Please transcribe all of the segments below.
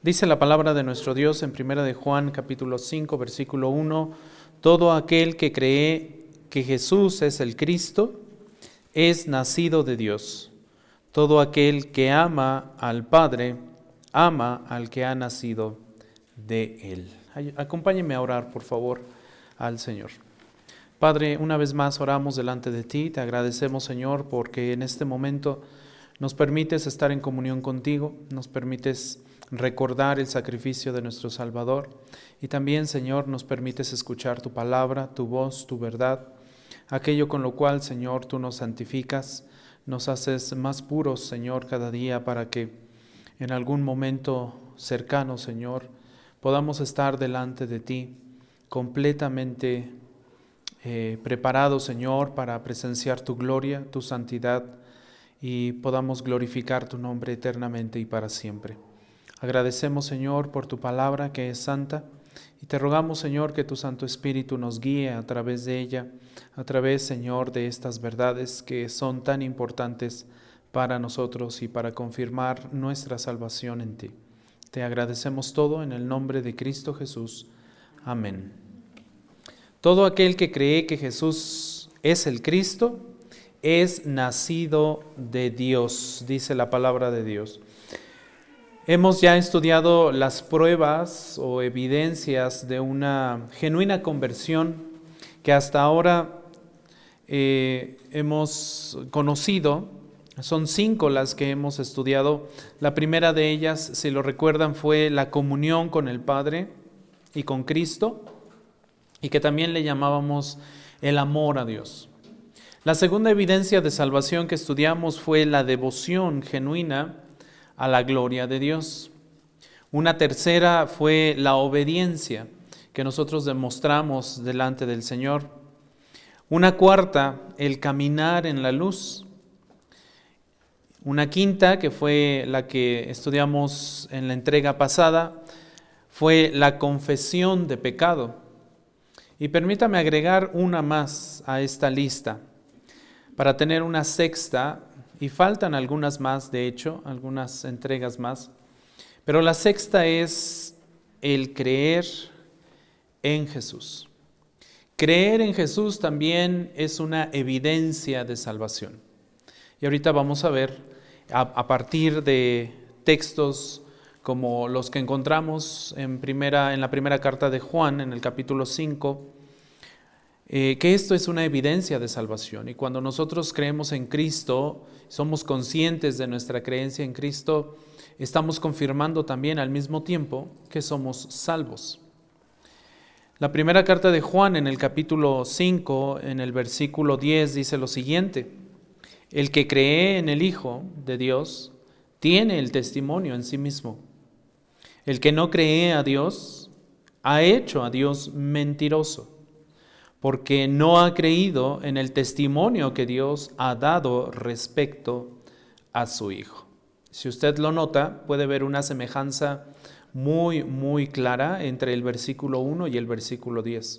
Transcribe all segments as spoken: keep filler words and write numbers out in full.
Dice la palabra de nuestro Dios en primera de Juan capítulo cinco versículo uno: todo aquel que cree que Jesús es el Cristo es nacido de Dios. Todo aquel que ama al Padre ama al que ha nacido de Él. Acompáñenme a orar, por favor, al Señor. Padre, una vez más oramos delante de ti. Te agradecemos, Señor, porque en este momento nos permites estar en comunión contigo, nos permites recordar el sacrificio de nuestro Salvador y también, Señor, nos permites escuchar tu palabra, tu voz, tu verdad, aquello con lo cual, Señor, tú nos santificas, nos haces más puros, Señor, cada día para que en algún momento cercano, Señor, podamos estar delante de ti completamente eh, preparados, Señor, para presenciar tu gloria, tu santidad y podamos glorificar tu nombre eternamente y para siempre. Agradecemos, Señor, por tu palabra que es santa y te rogamos, Señor, que tu Santo Espíritu nos guíe a través de ella, a través, Señor, de estas verdades que son tan importantes para nosotros y para confirmar nuestra salvación en ti. Te agradecemos todo en el nombre de Cristo Jesús. Amén. Todo aquel que cree que Jesús es el Cristo es nacido de Dios, dice la palabra de Dios. Hemos ya estudiado las pruebas o evidencias de una genuina conversión que hasta ahora eh, hemos conocido. Son cinco las que hemos estudiado. La primera de ellas, si lo recuerdan, fue la comunión con el Padre y con Cristo, y que también le llamábamos el amor a Dios. La segunda evidencia de salvación que estudiamos fue la devoción genuina a la gloria de Dios. Una tercera fue la obediencia que nosotros demostramos delante del Señor. Una cuarta, el caminar en la luz. Una quinta, que fue la que estudiamos en la entrega pasada, fue la confesión de pecado. Y permítame agregar una más a esta lista, para tener una sexta, y faltan algunas más, de hecho, algunas entregas más, pero la sexta es el creer en Jesús. Creer en Jesús también es una evidencia de salvación. Y ahorita vamos a ver, a, a partir de textos como los que encontramos en, primera, en la primera carta de Juan, en el capítulo cinco, Eh, que esto es una evidencia de salvación. Y cuando nosotros creemos en Cristo, somos conscientes de nuestra creencia en Cristo, estamos confirmando también al mismo tiempo que somos salvos. La primera carta de Juan, en el capítulo cinco, en el versículo diez, dice lo siguiente: el que cree en el Hijo de Dios tiene el testimonio en sí mismo. El que no cree a Dios ha hecho a Dios mentiroso, porque no ha creído en el testimonio que Dios ha dado respecto a su Hijo. Si usted lo nota, puede ver una semejanza muy, muy clara entre el versículo uno y el versículo diez.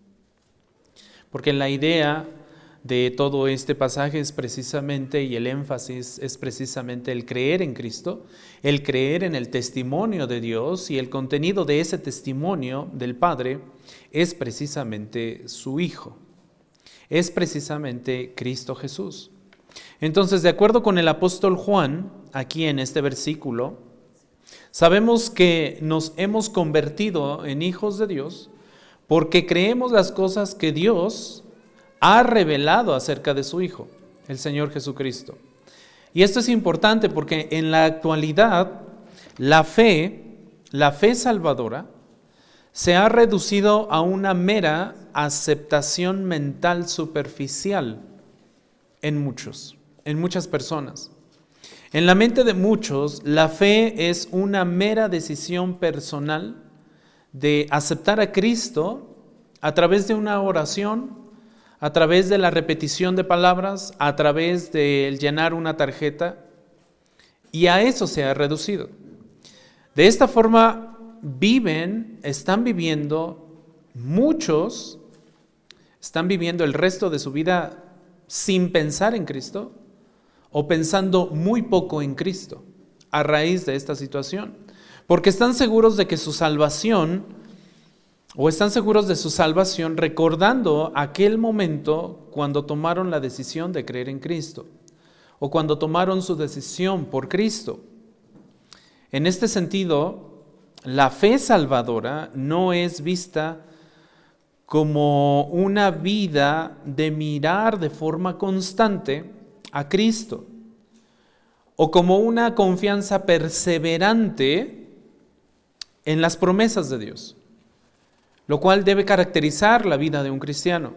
Porque la idea de todo este pasaje es precisamente, y el énfasis es precisamente el creer en Cristo, el creer en el testimonio de Dios, y el contenido de ese testimonio del Padre es precisamente su Hijo, es precisamente Cristo Jesús. Entonces, de acuerdo con el apóstol Juan, aquí en este versículo, sabemos que nos hemos convertido en hijos de Dios porque creemos las cosas que Dios ha revelado acerca de su Hijo, el Señor Jesucristo. Y esto es importante porque en la actualidad la fe, la fe salvadora, se ha reducido a una mera aceptación mental superficial en muchos, en muchas personas. En la mente de muchos, la fe es una mera decisión personal de aceptar a Cristo a través de una oración, a través de la repetición de palabras, a través de llenar una tarjeta, y a eso se ha reducido. De esta forma viven, están viviendo, muchos están viviendo el resto de su vida sin pensar en Cristo o pensando muy poco en Cristo. a raíz de esta situación, porque están seguros de que su salvación, o están seguros de su salvación recordando aquel momento cuando tomaron la decisión de creer en Cristo, o cuando tomaron su decisión por Cristo. En este sentido, la fe salvadora no es vista como una vida de mirar de forma constante a Cristo, o como una confianza perseverante en las promesas de Dios, lo cual debe caracterizar la vida de un cristiano.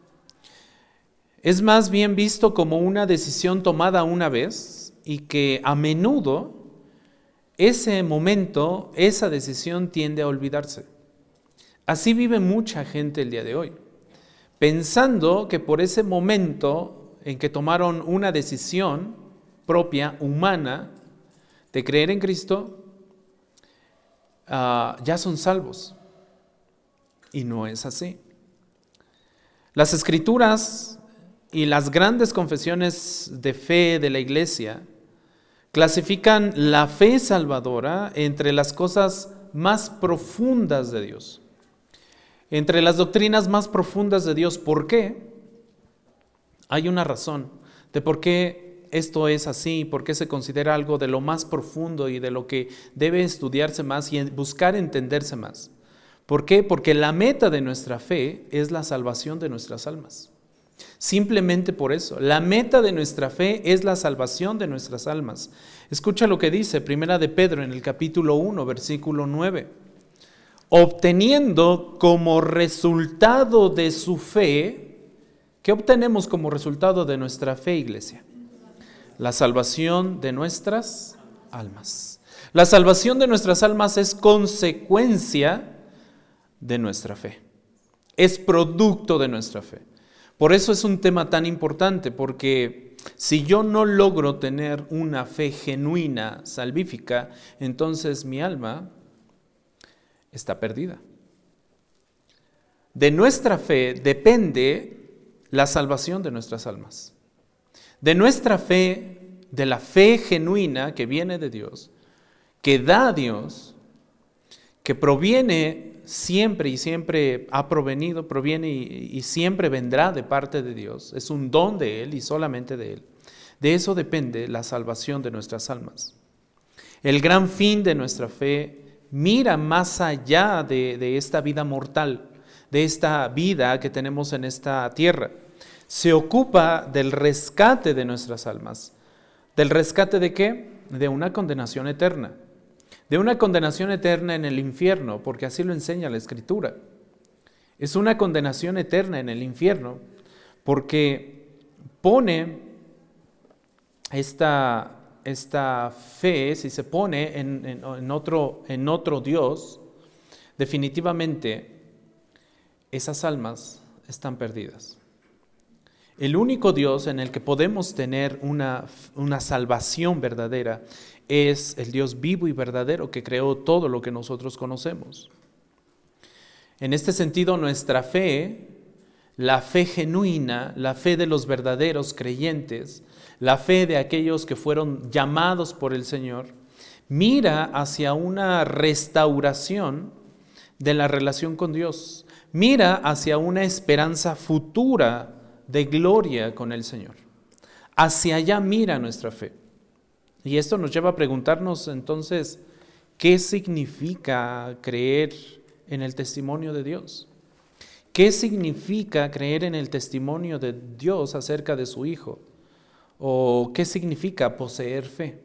Es más bien visto como una decisión tomada una vez y que a menudo ese momento, esa decisión tiende a olvidarse. Así vive mucha gente el día de hoy, pensando que por ese momento en que tomaron una decisión propia, humana, de creer en Cristo, uh, ya son salvos. Y no es así. Las Escrituras y las grandes confesiones de fe de la Iglesia clasifican la fe salvadora entre las cosas más profundas de Dios, entre las doctrinas más profundas de Dios. ¿Por qué? Hay una razón de por qué esto es así, por qué se considera algo de lo más profundo y de lo que debe estudiarse más y buscar entenderse más. ¿Por qué? Porque la meta de nuestra fe es la salvación de nuestras almas. Simplemente por eso, la meta de nuestra fe es la salvación de nuestras almas. Escucha lo que dice Primera de Pedro en el capítulo uno, versículo nueve. Obteniendo como resultado de su fe, ¿qué obtenemos como resultado de nuestra fe, iglesia? La salvación de nuestras almas. La salvación de nuestras almas es consecuencia de nuestra fe. Es producto de nuestra fe. Por eso es un tema tan importante, porque si yo no logro tener una fe genuina, salvífica, entonces mi alma está perdida. De nuestra fe depende la salvación de nuestras almas. De nuestra fe, de la fe genuina que viene de Dios, que da a Dios, que proviene siempre y siempre ha provenido, proviene y, y siempre vendrá de parte de Dios. Es un don de Él y solamente de Él. De eso depende la salvación de nuestras almas. El gran fin de nuestra fe mira más allá de, de esta vida mortal, de esta vida que tenemos en esta tierra. Se ocupa del rescate de nuestras almas. ¿Del rescate de qué? De una condenación eterna. De una condenación eterna en el infierno, porque así lo enseña la Escritura. Es una condenación eterna en el infierno, porque pone esta, esta fe, si se pone en, en, en, otro, en otro Dios, definitivamente esas almas están perdidas. El único Dios en el que podemos tener una, una salvación verdadera es el Dios vivo y verdadero que creó todo lo que nosotros conocemos. En este sentido, nuestra fe, la fe genuina, la fe de los verdaderos creyentes, la fe de aquellos que fueron llamados por el Señor, mira hacia una restauración de la relación con Dios, mira hacia una esperanza futura de gloria con el Señor. Hacia allá mira nuestra fe. Y esto nos lleva a preguntarnos entonces, ¿qué significa creer en el testimonio de Dios? ¿Qué significa creer en el testimonio de Dios acerca de su Hijo? ¿O qué significa poseer fe?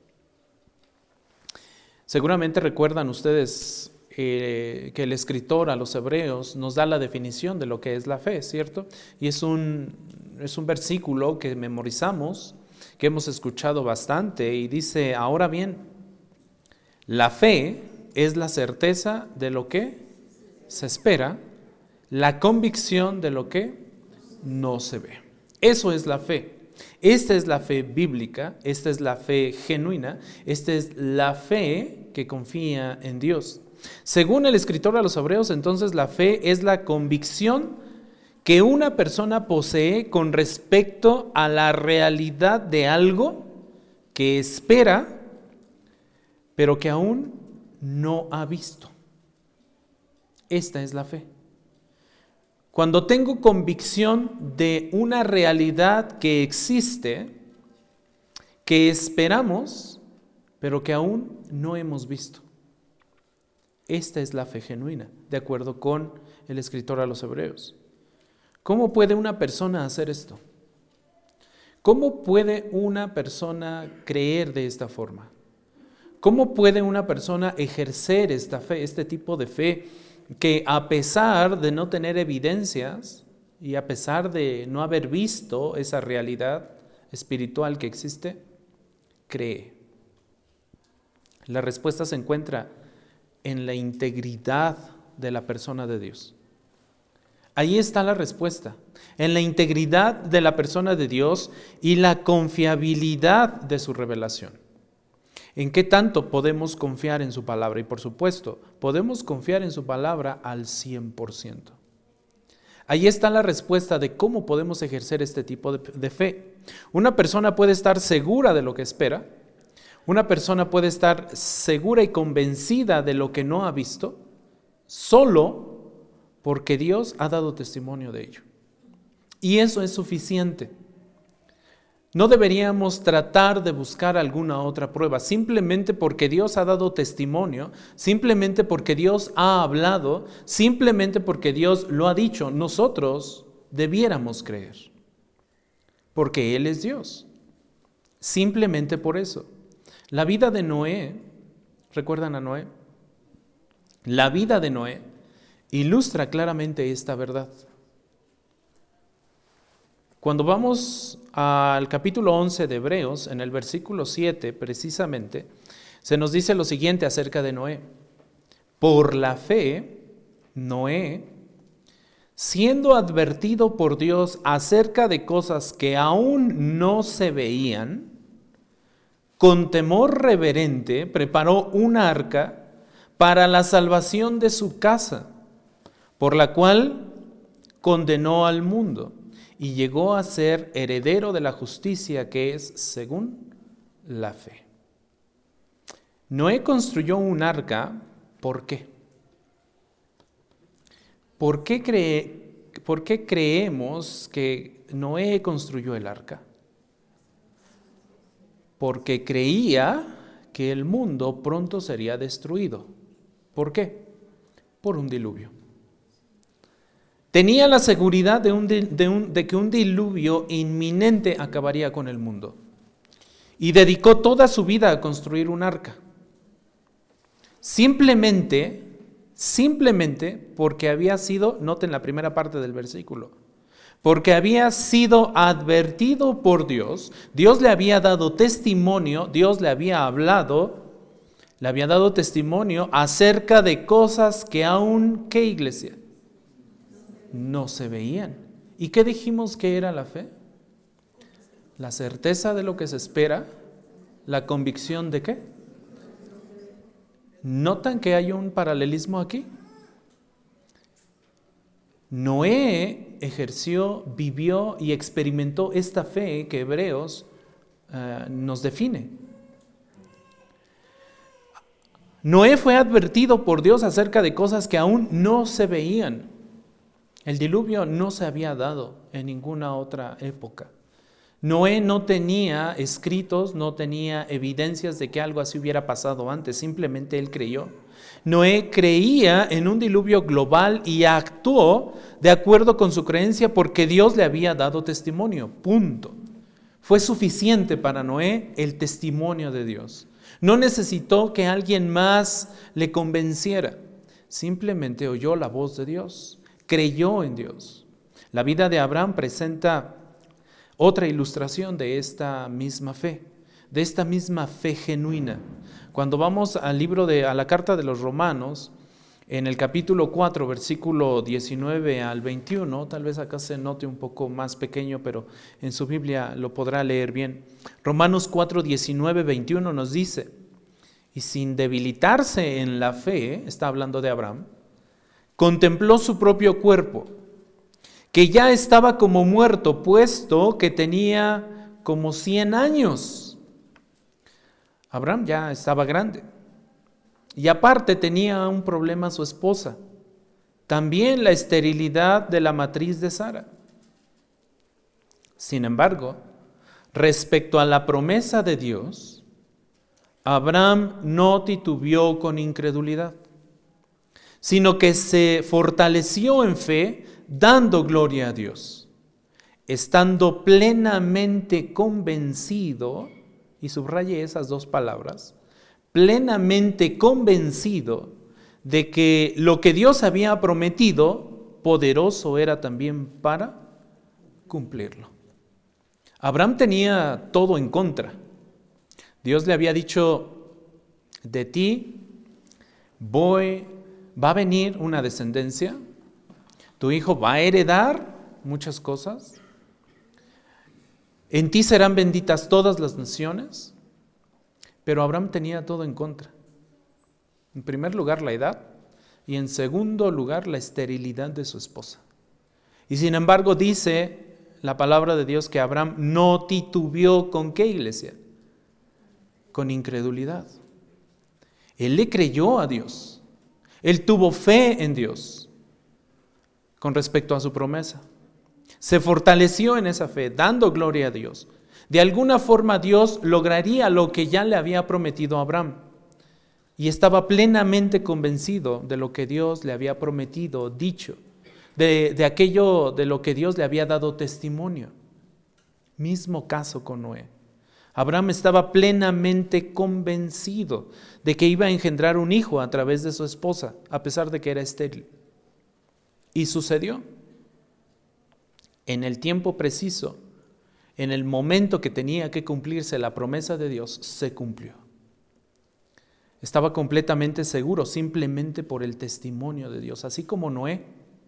Seguramente recuerdan ustedes eh, que el escritor a los Hebreos nos da la definición de lo que es la fe, ¿cierto? Y es un, es un versículo que memorizamos, que hemos escuchado bastante, y dice: ahora bien, la fe es la certeza de lo que se espera, la convicción de lo que no se ve. Eso es la fe. Esta es la fe bíblica, esta es la fe genuina, esta es la fe que confía en Dios. Según el escritor a los Hebreos, entonces la fe es la convicción que una persona posee con respecto a la realidad de algo que espera pero que aún no ha visto. Esta es la fe. Cuando tengo convicción de una realidad que existe, que esperamos, pero que aún no hemos visto. Esta es la fe genuina, de acuerdo con el escritor a los Hebreos. ¿Cómo puede una persona hacer esto? ¿Cómo puede una persona creer de esta forma? ¿Cómo puede una persona ejercer esta fe, este tipo de fe, que a pesar de no tener evidencias y a pesar de no haber visto esa realidad espiritual que existe, cree? La respuesta se encuentra en la integridad de la persona de Dios. Ahí está la respuesta, en la integridad de la persona de Dios y la confiabilidad de su revelación. ¿En qué tanto podemos confiar en su palabra? Y por supuesto, podemos confiar en su palabra al cien por ciento. Ahí está la respuesta de cómo podemos ejercer este tipo de, de fe. Una persona puede estar segura de lo que espera. Una persona puede estar segura y convencida de lo que no ha visto, solo porque Dios ha dado testimonio de ello. Y eso es suficiente. No deberíamos tratar de buscar alguna otra prueba, simplemente porque Dios ha dado testimonio, simplemente porque Dios ha hablado, simplemente porque Dios lo ha dicho. Nosotros debiéramos creer, porque Él es Dios. Simplemente por eso. La vida de Noé, ¿recuerdan a Noé? La vida de Noé ilustra claramente esta verdad. Cuando vamos al capítulo once de Hebreos, en el versículo siete precisamente, se nos dice lo siguiente acerca de Noé. Por la fe, Noé, siendo advertido por Dios acerca de cosas que aún no se veían, con temor reverente preparó un arca para la salvación de su casa, por la cual condenó al mundo y llegó a ser heredero de la justicia que es según la fe. Noé construyó un arca, ¿por qué? ¿Por qué, cree, ¿Por qué creemos que Noé construyó el arca? Porque creía que el mundo pronto sería destruido. ¿Por qué? Por un diluvio. Tenía la seguridad de, un, de, un, de que un diluvio inminente acabaría con el mundo. Y dedicó toda su vida a construir un arca. Simplemente, simplemente porque había sido, noten la primera parte del versículo, porque había sido advertido por Dios, Dios le había dado testimonio, Dios le había hablado, le había dado testimonio acerca de cosas que aún, ¿qué iglesia? No se veían. ¿Y qué dijimos que era la fe? La certeza de lo que se espera, la convicción de qué. ¿Notan que hay un paralelismo aquí? Noé ejerció, vivió y experimentó esta fe que Hebreos uh, nos define. Noé fue advertido por Dios acerca de cosas que aún no se veían. El diluvio no se había dado en ninguna otra época. Noé no tenía escritos, no tenía evidencias de que algo así hubiera pasado antes, simplemente él creyó. Noé creía en un diluvio global y actuó de acuerdo con su creencia porque Dios le había dado testimonio, punto. Fue suficiente para Noé el testimonio de Dios. No necesitó que alguien más le convenciera, simplemente oyó la voz de Dios, creyó en Dios. La vida de Abraham presenta otra ilustración de esta misma fe, de esta misma fe genuina. Cuando vamos al libro de, a la carta de los Romanos, en el capítulo cuatro, versículo diecinueve al veintiuno, tal vez acá se note un poco más pequeño, pero en su Biblia lo podrá leer bien. Romanos cuatro, diecinueve, veintiuno nos dice, y sin debilitarse en la fe, está hablando de Abraham, contempló su propio cuerpo, que ya estaba como muerto, puesto que tenía como cien años. Abraham ya estaba grande. Y aparte tenía un problema su esposa, también la esterilidad de la matriz de Sara. Sin embargo, respecto a la promesa de Dios, Abraham no titubeó con incredulidad, sino que se fortaleció en fe, dando gloria a Dios, estando plenamente convencido, y subrayé esas dos palabras, plenamente convencido de que lo que Dios había prometido, poderoso era también para cumplirlo. Abraham tenía todo en contra. Dios le había dicho, de ti voy, va a venir una descendencia, tu hijo va a heredar muchas cosas, en ti serán benditas todas las naciones, pero Abraham tenía todo en contra. En primer lugar, la edad, y en segundo lugar, la esterilidad de su esposa. Y sin embargo, dice la palabra de Dios que Abraham no titubeó. ¿Con qué, iglesia? Con incredulidad. Él le creyó a Dios. Él tuvo fe en Dios con respecto a su promesa. Se fortaleció en esa fe, dando gloria a Dios. De alguna forma Dios lograría lo que ya le había prometido a Abraham. Y estaba plenamente convencido de lo que Dios le había prometido, dicho, de, de aquello de lo que Dios le había dado testimonio. Mismo caso con Noé. Abraham estaba plenamente convencido de que iba a engendrar un hijo a través de su esposa, a pesar de que era estéril. Y sucedió. En el tiempo preciso, en el momento que tenía que cumplirse la promesa de Dios, se cumplió. Estaba completamente seguro, simplemente por el testimonio de Dios, así como Noé.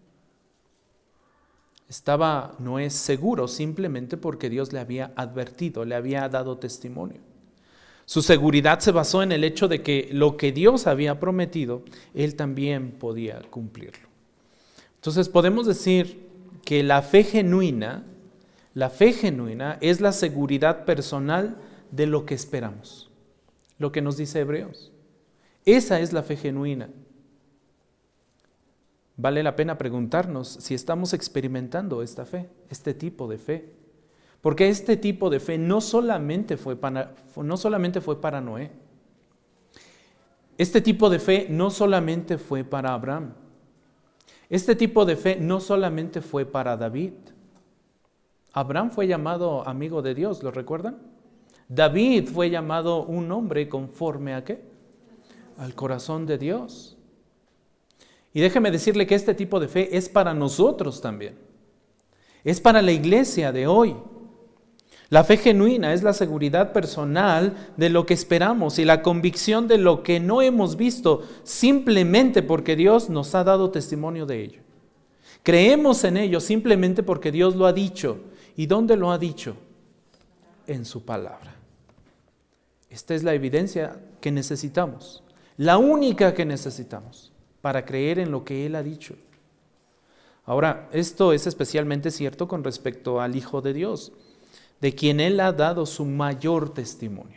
Estaba Noé seguro simplemente porque Dios le había advertido, le había dado testimonio. Su seguridad se basó en el hecho de que lo que Dios había prometido, él también podía cumplirlo. Entonces podemos decir que la fe genuina, la fe genuina es la seguridad personal de lo que esperamos, lo que nos dice Hebreos. Esa es la fe genuina. Vale la pena preguntarnos si estamos experimentando esta fe, este tipo de fe. Porque este tipo de fe no solamente fue para, no solamente fue para Noé. Este tipo de fe no solamente fue para Abraham. Este tipo de fe no solamente fue para David. Abraham fue llamado amigo de Dios, ¿lo recuerdan? David fue llamado un hombre conforme a ¿qué? Al corazón de Dios. Y déjeme decirle que este tipo de fe es para nosotros también. Es para la iglesia de hoy. La fe genuina es la seguridad personal de lo que esperamos y la convicción de lo que no hemos visto simplemente porque Dios nos ha dado testimonio de ello. Creemos en ello simplemente porque Dios lo ha dicho. ¿Y dónde lo ha dicho? En su palabra. Esta es la evidencia que necesitamos, la única que necesitamos para creer en lo que Él ha dicho. Ahora, esto es especialmente cierto con respecto al Hijo de Dios, de quien Él ha dado su mayor testimonio.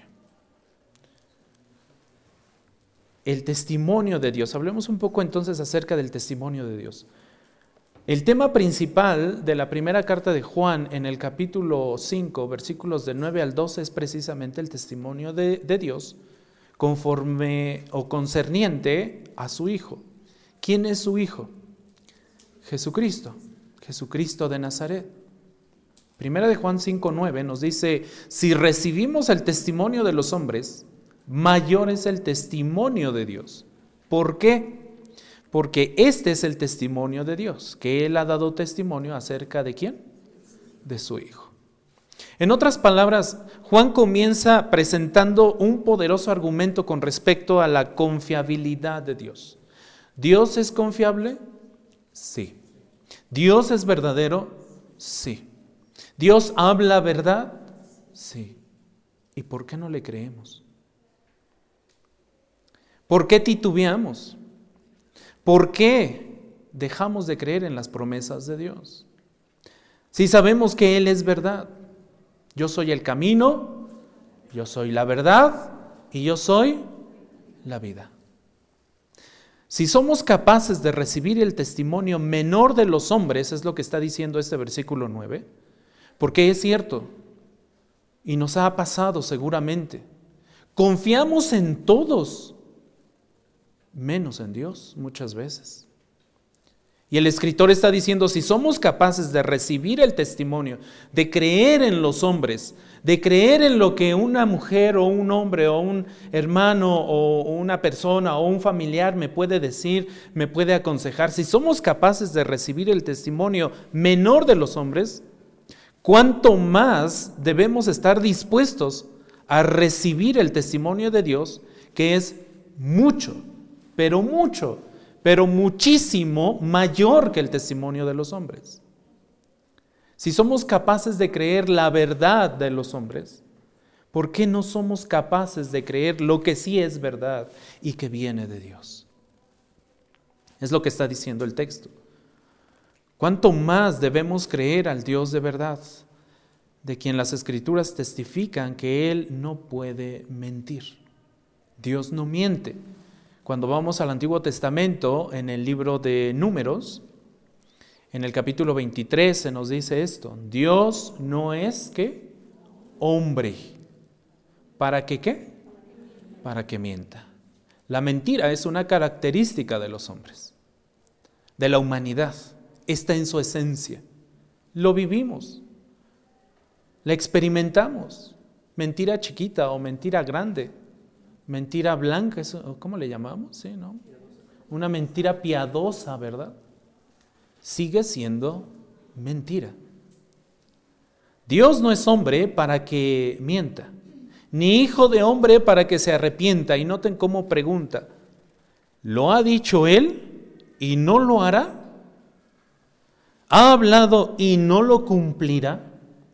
El testimonio de Dios. Hablemos un poco entonces acerca del testimonio de Dios. El tema principal de la primera carta de Juan en el capítulo cinco, versículos de nueve al doce, es precisamente el testimonio de, de Dios conforme o concerniente a su Hijo. ¿Quién es su Hijo? Jesucristo, Jesucristo de Nazaret. Primera de Juan cinco, nueve nos dice, si recibimos el testimonio de los hombres, mayor es el testimonio de Dios. ¿Por qué? Porque este es el testimonio de Dios, que Él ha dado testimonio acerca de ¿quién? De su Hijo. En otras palabras, Juan comienza presentando un poderoso argumento con respecto a la confiabilidad de Dios. ¿Dios es confiable? Sí. ¿Dios es verdadero? Sí. ¿Dios habla verdad? Sí. ¿Y por qué no le creemos? ¿Por qué titubeamos? ¿Por qué dejamos de creer en las promesas de Dios? Si sabemos que Él es verdad. Yo soy el camino, yo soy la verdad y yo soy la vida. Si somos capaces de recibir el testimonio menor de los hombres, es lo que está diciendo este versículo nueve, porque es cierto, y nos ha pasado seguramente. Confiamos en todos, menos en Dios muchas veces. Y el escritor está diciendo, si somos capaces de recibir el testimonio, de creer en los hombres, de creer en lo que una mujer o un hombre o un hermano o una persona o un familiar me puede decir, me puede aconsejar, si somos capaces de recibir el testimonio menor de los hombres, ¿cuánto más debemos estar dispuestos a recibir el testimonio de Dios, que es mucho, pero mucho, pero muchísimo mayor que el testimonio de los hombres? Si somos capaces de creer la verdad de los hombres, ¿por qué no somos capaces de creer lo que sí es verdad y que viene de Dios? Es lo que está diciendo el texto. ¿Cuánto más debemos creer al Dios de verdad, de quien las Escrituras testifican que Él no puede mentir? Dios no miente. Cuando vamos al Antiguo Testamento, en el libro de Números, en el capítulo veintitrés se nos dice esto: Dios no es, ¿qué? Hombre. ¿Para que qué? Para que mienta. La mentira es una característica de los hombres, de la humanidad. Está en su esencia. Lo vivimos. La experimentamos. Mentira chiquita o mentira grande. Mentira blanca, ¿cómo le llamamos? Sí, ¿no? Una mentira piadosa, ¿verdad? Sigue siendo mentira. Dios no es hombre para que mienta, ni hijo de hombre para que se arrepienta. Y noten cómo pregunta: ¿lo ha dicho Él y no lo hará? ¿Ha hablado y no lo cumplirá?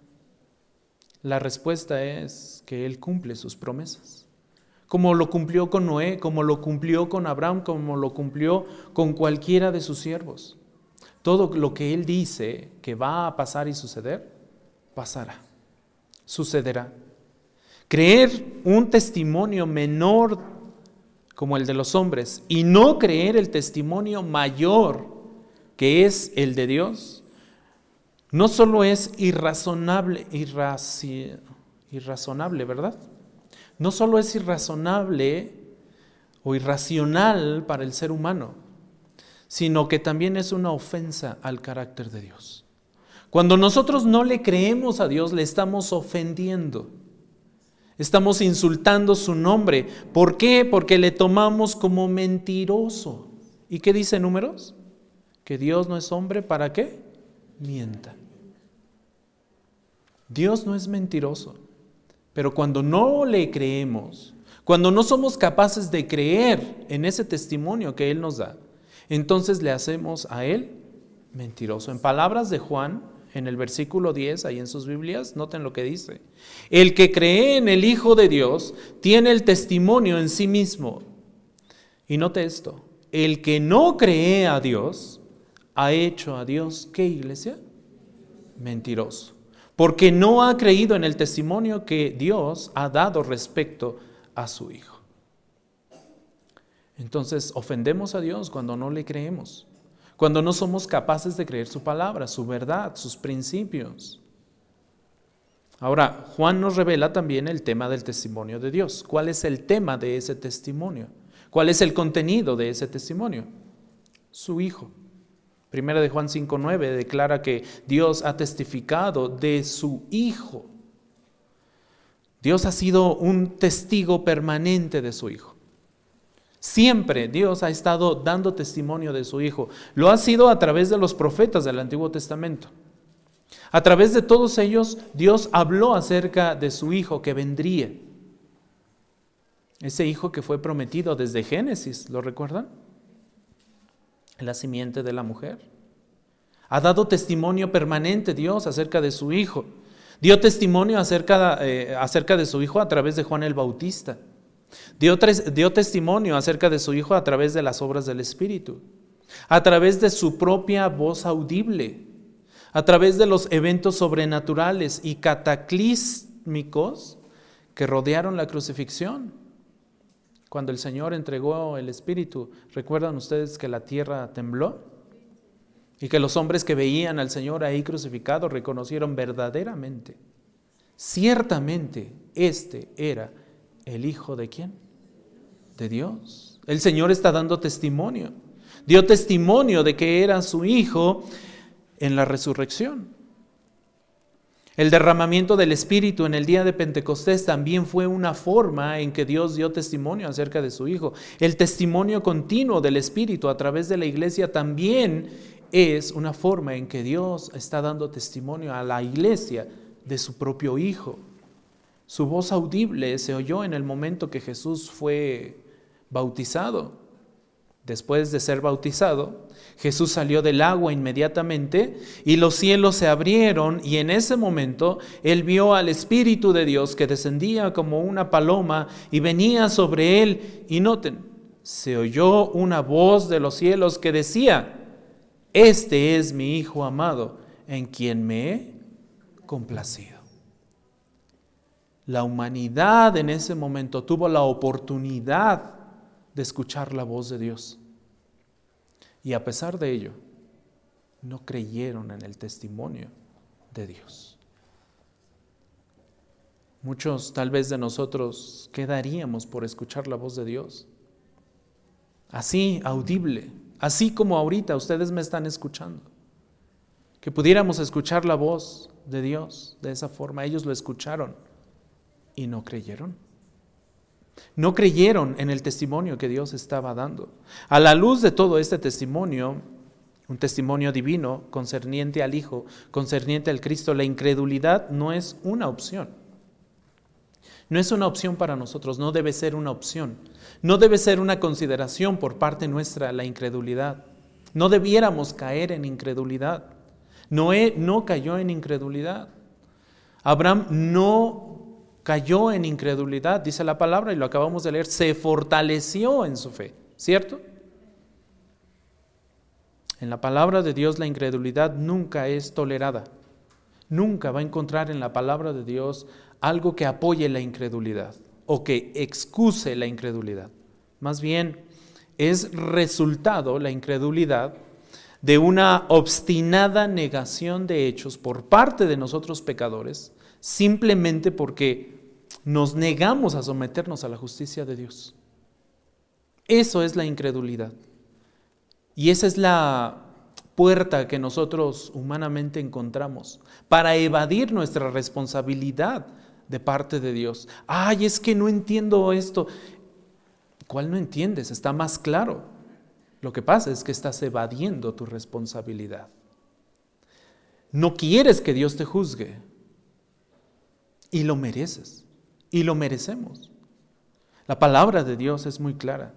La respuesta es que Él cumple sus promesas, como lo cumplió con Noé, como lo cumplió con Abraham, como lo cumplió con cualquiera de sus siervos. Todo lo que Él dice que va a pasar y suceder, pasará, sucederá. Creer un testimonio menor como el de los hombres y no creer el testimonio mayor que es el de Dios, no solo es irrazonable, irraci, irrazonable, ¿verdad? No solo es irrazonable o irracional para el ser humano, sino que también es una ofensa al carácter de Dios. Cuando nosotros no le creemos a Dios, le estamos ofendiendo. Estamos insultando su nombre. ¿Por qué? Porque le tomamos como mentiroso. ¿Y qué dice Números? Que Dios no es hombre para qué mienta. Dios no es mentiroso. Pero cuando no le creemos, cuando no somos capaces de creer en ese testimonio que Él nos da, entonces le hacemos a Él mentiroso. En palabras de Juan, en el versículo diez, ahí en sus Biblias, noten lo que dice: el que cree en el Hijo de Dios tiene el testimonio en sí mismo. Y note esto: el que no cree a Dios ha hecho a Dios, ¿qué, iglesia? Mentiroso. Porque no ha creído en el testimonio que Dios ha dado respecto a su Hijo. Entonces, ofendemos a Dios cuando no le creemos, cuando no somos capaces de creer su palabra, su verdad, sus principios. Ahora, Juan nos revela también el tema del testimonio de Dios. ¿Cuál es el tema de ese testimonio? ¿Cuál es el contenido de ese testimonio? Su Hijo. Primera de Juan cinco nueve declara que Dios ha testificado de su Hijo. Dios ha sido un testigo permanente de su Hijo. Siempre Dios ha estado dando testimonio de su Hijo. Lo ha sido a través de los profetas del Antiguo Testamento. A través de todos ellos, Dios habló acerca de su Hijo que vendría. Ese Hijo que fue prometido desde Génesis, ¿lo recuerdan? La simiente de la mujer. Ha dado testimonio permanente Dios acerca de su Hijo. Dio testimonio acerca, eh, acerca de su Hijo a través de Juan el Bautista. Dio, tres, dio testimonio acerca de su Hijo a través de las obras del Espíritu, a través de su propia voz audible, a través de los eventos sobrenaturales y cataclísmicos que rodearon la crucifixión, Cuando el Señor entregó el Espíritu, ¿recuerdan ustedes que la tierra tembló? Y que los hombres que veían al Señor ahí crucificado reconocieron verdaderamente, ciertamente, este era el Hijo de ¿quién? De Dios. El Señor está dando testimonio. Dio testimonio de que era su Hijo en la resurrección. El derramamiento del Espíritu en el día de Pentecostés también fue una forma en que Dios dio testimonio acerca de su Hijo. El testimonio continuo del Espíritu a través de la iglesia también es una forma en que Dios está dando testimonio a la iglesia de su propio Hijo. Su voz audible se oyó en el momento que Jesús fue bautizado. Después de ser bautizado, Jesús salió del agua inmediatamente y los cielos se abrieron, y en ese momento Él vio al Espíritu de Dios que descendía como una paloma y venía sobre Él. Y noten, se oyó una voz de los cielos que decía: este es mi Hijo amado, en quien me he complacido. La humanidad en ese momento tuvo la oportunidad de escuchar la voz de Dios. Y a pesar de ello, no creyeron en el testimonio de Dios. Muchos tal vez de nosotros quedaríamos por escuchar la voz de Dios. Así, audible, así como ahorita ustedes me están escuchando. Que pudiéramos escuchar la voz de Dios de esa forma. Ellos lo escucharon y no creyeron. No creyeron en el testimonio que Dios estaba dando. A la luz de todo este testimonio, un testimonio divino concerniente al Hijo, concerniente al Cristo, la incredulidad no es una opción. No es una opción para nosotros, no debe ser una opción. No debe ser una consideración por parte nuestra la incredulidad. No debiéramos caer en incredulidad. Noé no cayó en incredulidad. Abraham no cayó en incredulidad, dice la palabra, y lo acabamos de leer, se fortaleció en su fe, ¿cierto? En la palabra de Dios la incredulidad nunca es tolerada. Nunca va a encontrar en la palabra de Dios algo que apoye la incredulidad o que excuse la incredulidad. Más bien, es resultado la incredulidad de una obstinada negación de hechos por parte de nosotros pecadores, simplemente porque nos negamos a someternos a la justicia de Dios. Eso es la incredulidad. Y esa es la puerta que nosotros humanamente encontramos para evadir nuestra responsabilidad de parte de Dios. Ay, es que no entiendo esto. ¿Cuál no entiendes? Está más claro. Lo que pasa es que estás evadiendo tu responsabilidad. No quieres que Dios te juzgue. Y lo mereces. Y lo merecemos. La palabra de Dios es muy clara.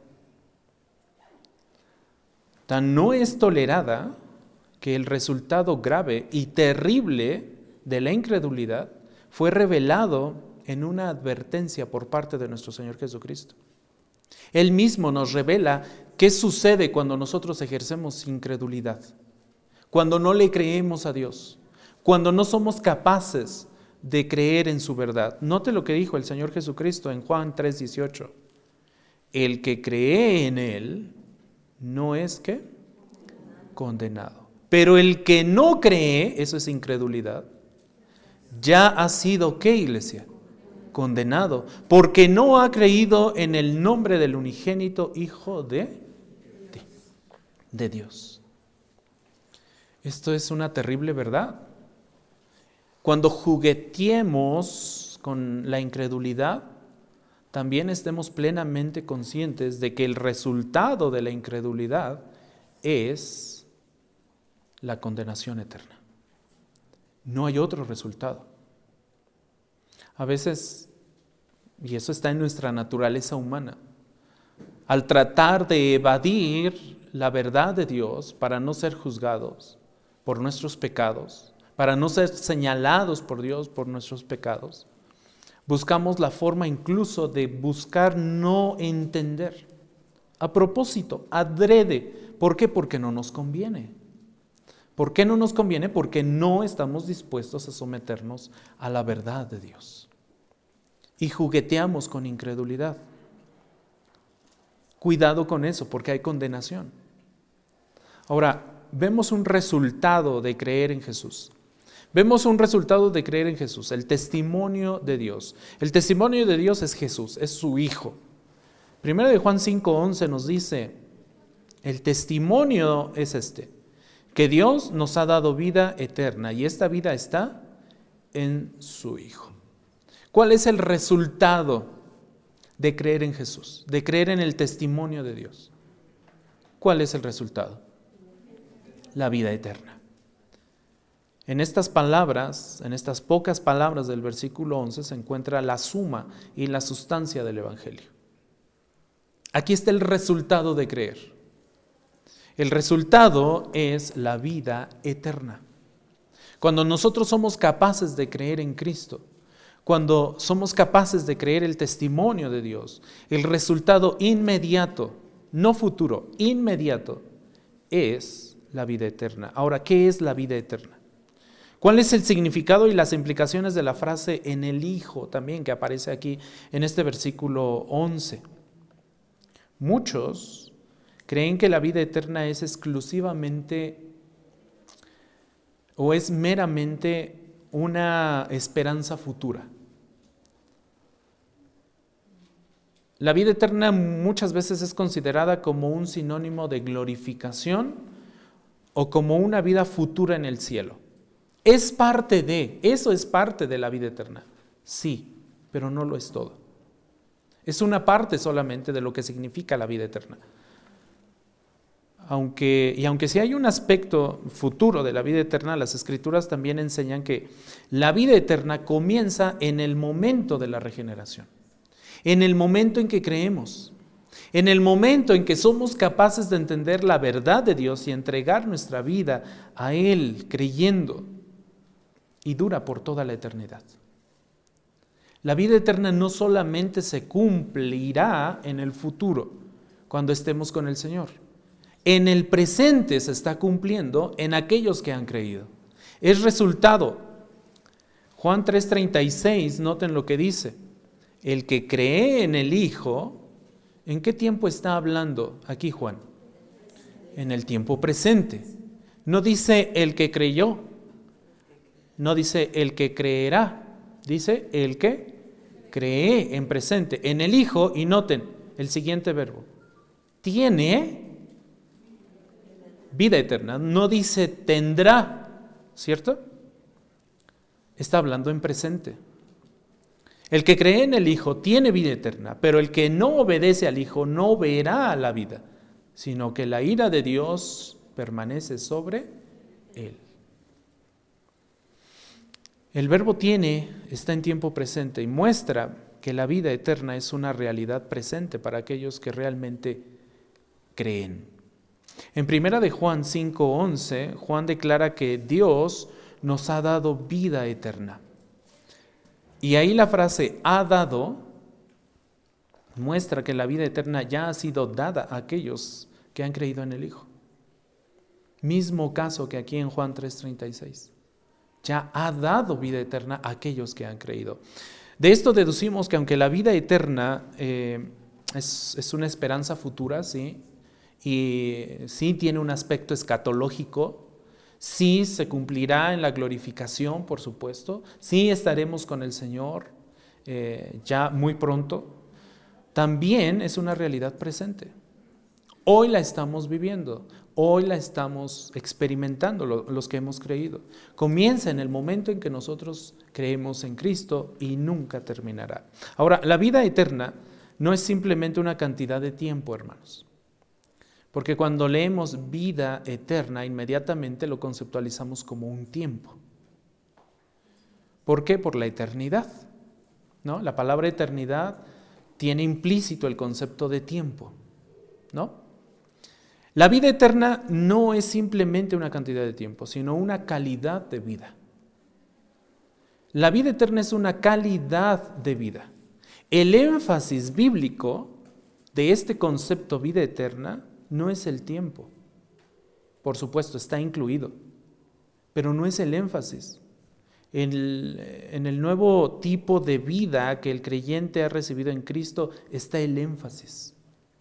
Tan no es tolerada que el resultado grave y terrible de la incredulidad fue revelado en una advertencia por parte de nuestro Señor Jesucristo. Él mismo nos revela qué sucede cuando nosotros ejercemos incredulidad, cuando no le creemos a Dios, cuando no somos capaces de creer en su verdad. Note lo que dijo el Señor Jesucristo en Juan tres dieciocho. El que cree en Él no es ¿qué? Condenado. Pero el que no cree, eso es incredulidad, ya ha sido ¿qué, iglesia? Condenado, porque no ha creído en el nombre del unigénito Hijo de, de, de Dios. Esto es una terrible verdad. Cuando jugueteemos con la incredulidad, también estemos plenamente conscientes de que el resultado de la incredulidad es la condenación eterna. No hay otro resultado. A veces, y eso está en nuestra naturaleza humana, al tratar de evadir la verdad de Dios para no ser juzgados por nuestros pecados, para no ser señalados por Dios por nuestros pecados, buscamos la forma incluso de buscar no entender. A propósito, adrede. ¿Por qué? Porque no nos conviene. ¿Por qué no nos conviene? Porque no estamos dispuestos a someternos a la verdad de Dios. Y jugueteamos con incredulidad. Cuidado con eso, porque hay condenación. Ahora, vemos un resultado de creer en Jesús. Vemos un resultado de creer en Jesús, el testimonio de Dios. El testimonio de Dios es Jesús, es su Hijo. Primero de Juan cinco once nos dice, el testimonio es este, que Dios nos ha dado vida eterna y esta vida está en su Hijo. ¿Cuál es el resultado de creer en Jesús, de creer en el testimonio de Dios? ¿Cuál es el resultado? La vida eterna. En estas palabras, en estas pocas palabras del versículo once se encuentra la suma y la sustancia del Evangelio. Aquí está el resultado de creer. El resultado es la vida eterna. Cuando nosotros somos capaces de creer en Cristo, cuando somos capaces de creer el testimonio de Dios, el resultado inmediato, no futuro, inmediato, es la vida eterna. Ahora, ¿qué es la vida eterna? ¿Cuál es el significado y las implicaciones de la frase en el Hijo también que aparece aquí en este versículo once? Muchos creen que la vida eterna es exclusivamente o es meramente una esperanza futura. La vida eterna muchas veces es considerada como un sinónimo de glorificación o como una vida futura en el cielo. Es parte de, eso es parte de la vida eterna, sí, pero no lo es todo. Es una parte solamente de lo que significa la vida eterna. Aunque, y aunque sí hay un aspecto futuro de la vida eterna, las Escrituras también enseñan que la vida eterna comienza en el momento de la regeneración, en el momento en que creemos, en el momento en que somos capaces de entender la verdad de Dios y entregar nuestra vida a Él creyendo. Y dura por toda la eternidad. La vida eterna no solamente se cumplirá en el futuro, cuando estemos con el Señor. En el presente se está cumpliendo en aquellos que han creído. Es resultado. Juan tres treinta y seis, noten lo que dice. El que cree en el Hijo, ¿en qué tiempo está hablando aquí Juan? En el tiempo presente. No dice el que creyó. No dice el que creerá, dice el que cree en presente, en el Hijo, y noten el siguiente verbo, tiene vida eterna, no dice tendrá, ¿cierto? Está hablando en presente. El que cree en el Hijo tiene vida eterna, pero el que no obedece al Hijo no verá la vida, sino que la ira de Dios permanece sobre él. El verbo tiene está en tiempo presente y muestra que la vida eterna es una realidad presente para aquellos que realmente creen. En primera de Juan cinco once, Juan declara que Dios nos ha dado vida eterna. Y ahí la frase ha dado muestra que la vida eterna ya ha sido dada a aquellos que han creído en el Hijo. Mismo caso que aquí en Juan tres treinta y seis. Ya ha dado vida eterna a aquellos que han creído. De esto deducimos que aunque la vida eterna eh, es, es una esperanza futura, ¿sí? Y sí tiene un aspecto escatológico, sí se cumplirá en la glorificación, por supuesto, sí estaremos con el Señor eh, ya muy pronto, también es una realidad presente. Hoy la estamos viviendo. Hoy la estamos experimentando los que hemos creído. Comienza en el momento en que nosotros creemos en Cristo y nunca terminará. Ahora, la vida eterna no es simplemente una cantidad de tiempo, hermanos. Porque cuando leemos vida eterna, inmediatamente lo conceptualizamos como un tiempo. ¿Por qué? Por la eternidad, ¿no? La palabra eternidad tiene implícito el concepto de tiempo, ¿no? La vida eterna no es simplemente una cantidad de tiempo, sino una calidad de vida. La vida eterna es una calidad de vida. El énfasis bíblico de este concepto vida eterna no es el tiempo. Por supuesto, está incluido, pero no es el énfasis. En el, en el nuevo tipo de vida que el creyente ha recibido en Cristo está el énfasis.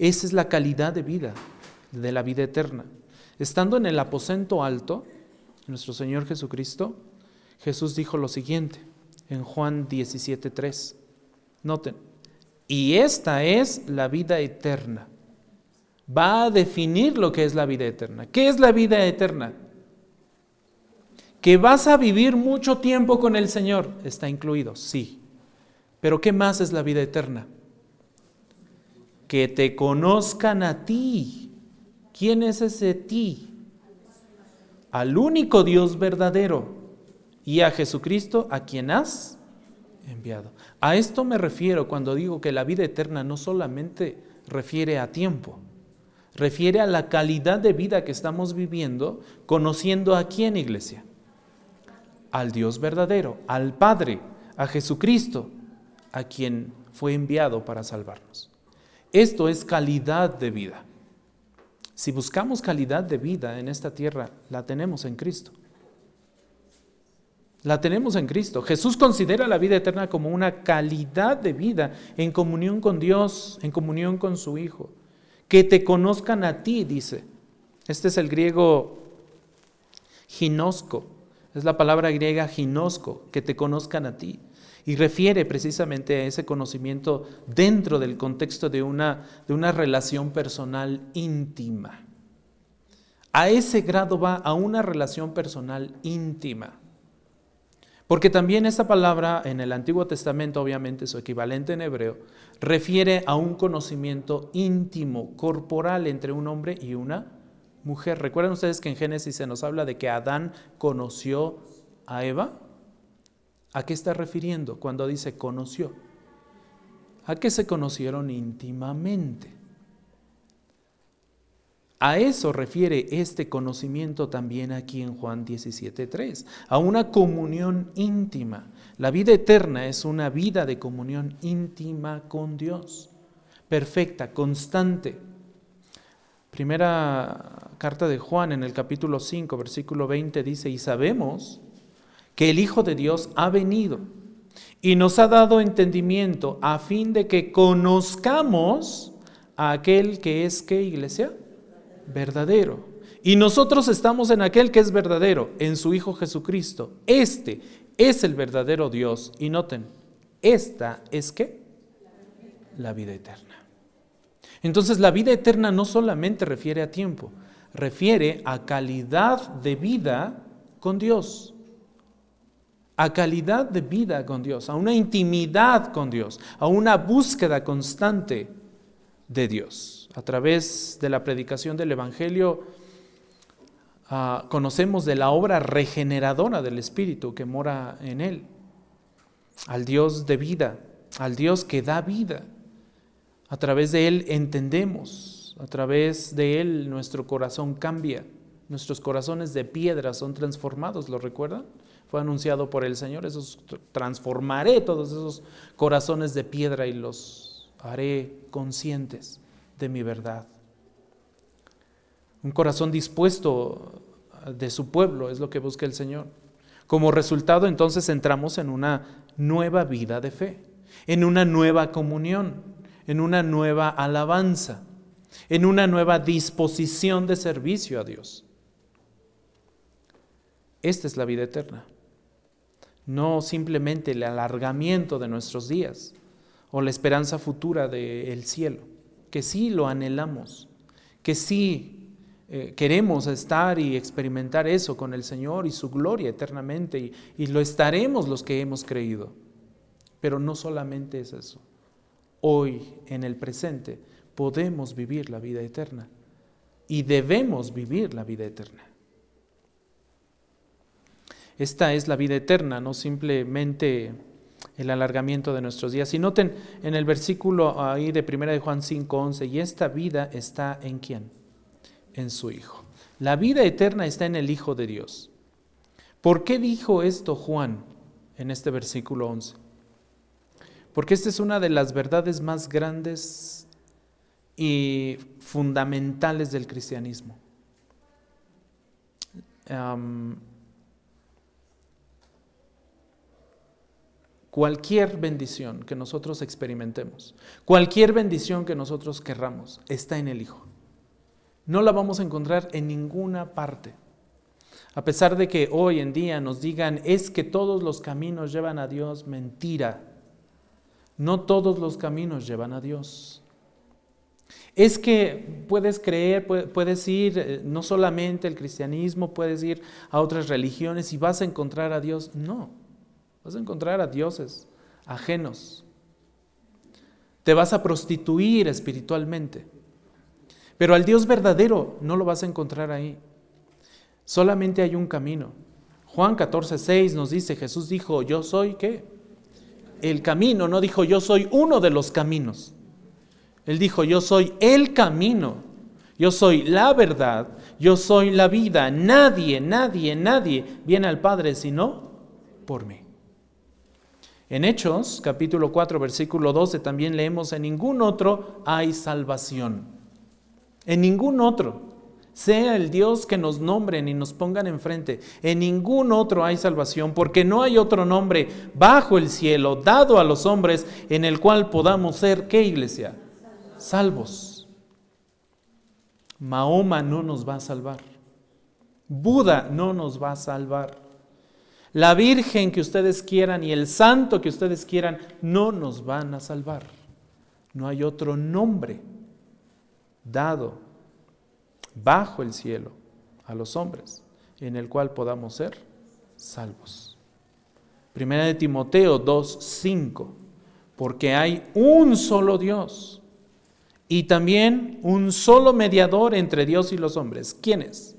Esa es la calidad de vida, de la vida eterna. Estando en el aposento alto, nuestro Señor Jesucristo, Jesús dijo lo siguiente en Juan diecisiete tres. Noten, y esta es la vida eterna. Va a definir lo que es la vida eterna. ¿Qué es la vida eterna? Que vas a vivir mucho tiempo con el Señor. Está incluido, sí. Pero ¿qué más es la vida eterna? Que te conozcan a ti. ¿Quién es ese ti? Al único Dios verdadero y a Jesucristo a quien has enviado. A esto me refiero cuando digo que la vida eterna no solamente refiere a tiempo, refiere a la calidad de vida que estamos viviendo, conociendo a quién, iglesia, al Dios verdadero, al Padre, a Jesucristo, a quien fue enviado para salvarnos. Esto es calidad de vida. Si buscamos calidad de vida en esta tierra, la tenemos en Cristo. La tenemos en Cristo. Jesús considera la vida eterna como una calidad de vida en comunión con Dios, en comunión con su Hijo. Que te conozcan a ti, dice. Este es el griego ginosko. Es la palabra griega ginosko, que te conozcan a ti. Y refiere precisamente a ese conocimiento dentro del contexto de una, de una relación personal íntima. A ese grado va, a una relación personal íntima. Porque también esta palabra en el Antiguo Testamento, obviamente su equivalente en hebreo, refiere a un conocimiento íntimo, corporal entre un hombre y una mujer. ¿Recuerdan ustedes que en Génesis se nos habla de que Adán conoció a Eva? ¿A qué está refiriendo cuando dice conoció? A que se conocieron íntimamente. A eso refiere este conocimiento también aquí en Juan diecisiete tres, a una comunión íntima. La vida eterna es una vida de comunión íntima con Dios, perfecta, constante. Primera carta de Juan en el capítulo cinco, versículo veinte dice, y sabemos que el Hijo de Dios ha venido y nos ha dado entendimiento a fin de que conozcamos a aquel que es, ¿qué, iglesia? Verdadero. Y nosotros estamos en aquel que es verdadero, en su Hijo Jesucristo. Este es el verdadero Dios. Y noten, esta es ¿qué? La vida eterna. Entonces la vida eterna no solamente refiere a tiempo, refiere a calidad de vida con Dios. A calidad de vida con Dios, a una intimidad con Dios, a una búsqueda constante de Dios. A través de la predicación del Evangelio, uh, conocemos de la obra regeneradora del Espíritu que mora en Él, al Dios de vida, al Dios que da vida. A través de Él entendemos, a través de Él nuestro corazón cambia, nuestros corazones de piedra son transformados, ¿lo recuerdan? Fue anunciado por el Señor, esos, transformaré todos esos corazones de piedra y los haré conscientes de mi verdad. Un corazón dispuesto de su pueblo es lo que busca el Señor. Como resultado, entonces entramos en una nueva vida de fe, en una nueva comunión, en una nueva alabanza, en una nueva disposición de servicio a Dios. Esta es la vida eterna. No simplemente el alargamiento de nuestros días o la esperanza futura del cielo, que sí lo anhelamos, que sí eh, queremos estar y experimentar eso con el Señor y su gloria eternamente, y, y lo estaremos los que hemos creído. Pero no solamente es eso. Hoy, en el presente, podemos vivir la vida eterna y debemos vivir la vida eterna. Esta es la vida eterna, no simplemente el alargamiento de nuestros días. Y noten en el versículo ahí de primera de Juan cinco once, y esta vida está ¿en quién? En su Hijo. La vida eterna está en el Hijo de Dios. ¿Por qué dijo esto Juan en este versículo once? Porque esta es una de las verdades más grandes y fundamentales del cristianismo. Um, Cualquier bendición que nosotros experimentemos, cualquier bendición que nosotros querramos, está en el Hijo. No la vamos a encontrar en ninguna parte. A pesar de que hoy en día nos digan, es que todos los caminos llevan a Dios, mentira. No todos los caminos llevan a Dios. Es que puedes creer, puedes ir, no solamente el cristianismo, puedes ir a otras religiones y vas a encontrar a Dios. No, vas a encontrar a dioses ajenos. Te vas a prostituir espiritualmente. Pero al Dios verdadero no lo vas a encontrar ahí. Solamente hay un camino. Juan catorce seis nos dice, Jesús dijo, yo soy, ¿qué? El camino, no dijo, yo soy uno de los caminos. Él dijo, yo soy el camino, yo soy la verdad, yo soy la vida. Nadie, nadie, nadie viene al Padre sino por mí. En Hechos, capítulo cuatro, versículo doce, también leemos, en ningún otro hay salvación. En ningún otro. Sea el Dios que nos nombren y nos pongan enfrente, en ningún otro hay salvación, porque no hay otro nombre bajo el cielo dado a los hombres en el cual podamos ser, ¿qué iglesia? Salvos. Mahoma no nos va a salvar. Buda no nos va a salvar. La Virgen que ustedes quieran y el santo que ustedes quieran no nos van a salvar. No hay otro nombre dado bajo el cielo a los hombres en el cual podamos ser salvos. Primera de Timoteo dos cinco, porque hay un solo Dios y también un solo mediador entre Dios y los hombres. ¿Quién es?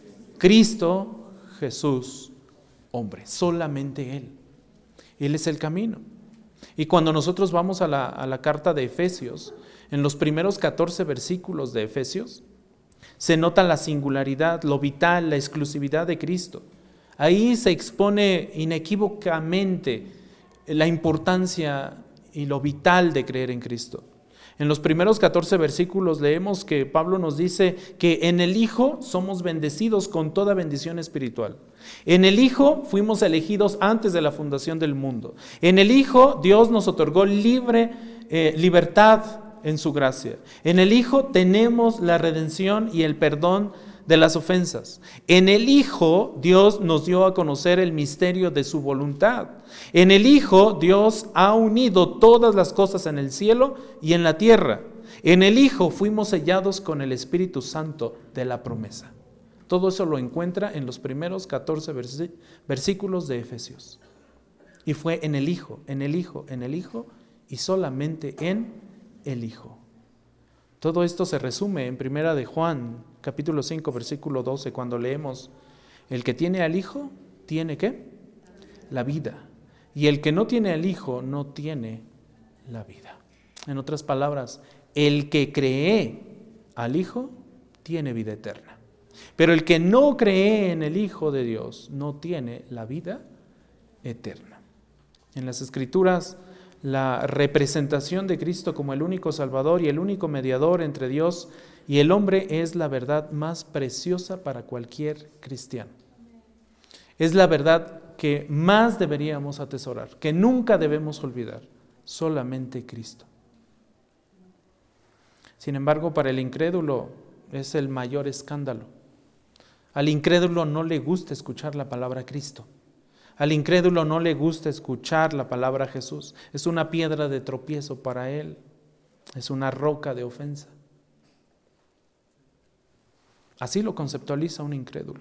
Cristo Jesús, hombre, solamente Él. Él es el camino. Y cuando nosotros vamos a la, a la carta de Efesios, en los primeros catorce versículos de Efesios, se nota la singularidad, lo vital, la exclusividad de Cristo. Ahí se expone inequívocamente la importancia y lo vital de creer en Cristo. En los primeros catorce versículos leemos que Pablo nos dice que en el Hijo somos bendecidos con toda bendición espiritual. En el Hijo fuimos elegidos antes de la fundación del mundo. En el Hijo Dios nos otorgó libre eh, libertad en su gracia. En el Hijo tenemos la redención y el perdón de las ofensas. En el Hijo Dios nos dio a conocer el misterio de su voluntad. En el Hijo Dios ha unido todas las cosas en el cielo y en la tierra. En el Hijo fuimos sellados con el Espíritu Santo de la promesa. Todo eso lo encuentra en los primeros catorce versículos de Efesios. Y fue en el Hijo, en el Hijo, en el Hijo y solamente en el Hijo. Todo esto se resume en Primera de Juan, capítulo cinco, versículo doce, cuando leemos, el que tiene al Hijo, ¿tiene qué? La vida. Y el que no tiene al Hijo, no tiene la vida. En otras palabras, el que cree al Hijo, tiene vida eterna. Pero el que no cree en el Hijo de Dios, no tiene la vida eterna. En las Escrituras, la representación de Cristo como el único Salvador y el único mediador entre Dios y el hombre es la verdad más preciosa para cualquier cristiano. Es la verdad que más deberíamos atesorar, que nunca debemos olvidar, solamente Cristo. Sin embargo, para el incrédulo es el mayor escándalo. Al incrédulo no le gusta escuchar la palabra Cristo. Al incrédulo no le gusta escuchar la palabra Jesús. Es una piedra de tropiezo para él. Es una roca de ofensa. Así lo conceptualiza un incrédulo.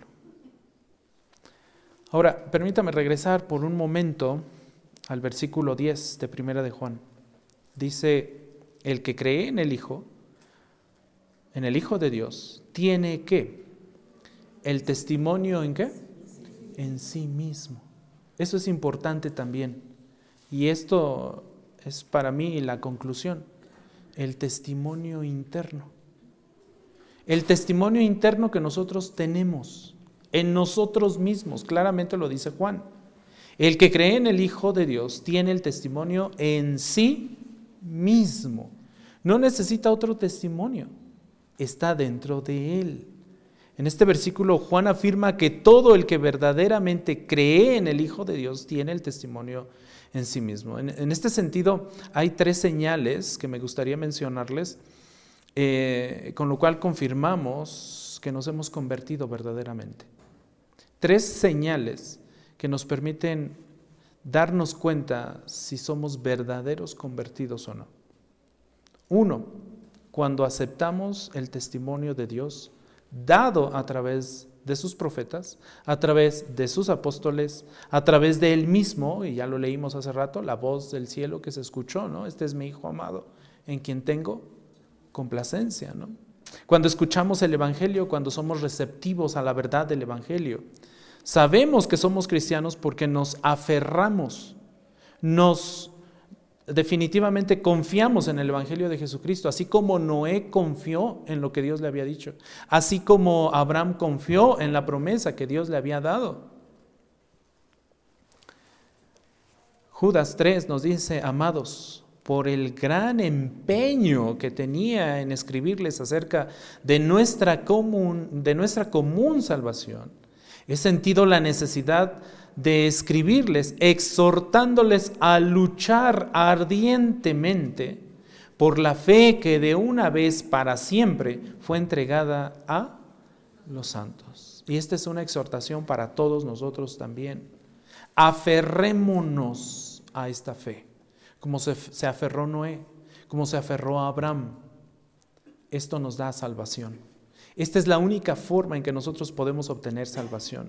Ahora, permítame regresar por un momento al versículo diez de Primera de Juan. Dice, el que cree en el Hijo, en el Hijo de Dios, tiene ¿qué? El testimonio ¿en qué? En sí mismo. Eso es importante también. Y esto es para mí la conclusión. El testimonio interno. El testimonio interno que nosotros tenemos en nosotros mismos. Claramente lo dice Juan. El que cree en el Hijo de Dios tiene el testimonio en sí mismo. No necesita otro testimonio. Está dentro de él. En este versículo Juan afirma que todo el que verdaderamente cree en el Hijo de Dios tiene el testimonio en sí mismo. En, en este sentido, hay tres señales que me gustaría mencionarles, eh, con lo cual confirmamos que nos hemos convertido verdaderamente. Tres señales que nos permiten darnos cuenta si somos verdaderos convertidos o no. Uno, cuando aceptamos el testimonio de Dios dado a través de sus profetas, a través de sus apóstoles, a través de Él mismo, y ya lo leímos hace rato, la voz del cielo que se escuchó, ¿no? Este es mi Hijo amado, en quien tengo complacencia, ¿no? Cuando escuchamos el Evangelio, cuando somos receptivos a la verdad del Evangelio, sabemos que somos cristianos porque nos aferramos, nos definitivamente confiamos en el Evangelio de Jesucristo, así como Noé confió en lo que Dios le había dicho, así como Abraham confió en la promesa que Dios le había dado. Judas tres nos dice: amados, por el gran empeño que tenía en escribirles acerca de nuestra común, de nuestra común salvación, he sentido la necesidad de escribirles, exhortándoles a luchar ardientemente por la fe que de una vez para siempre fue entregada a los santos. Y esta es una exhortación para todos nosotros también. Aferrémonos a esta fe, como se, se aferró Noé, como se aferró a Abraham. Esto nos da salvación. Esta es la única forma en que nosotros podemos obtener salvación.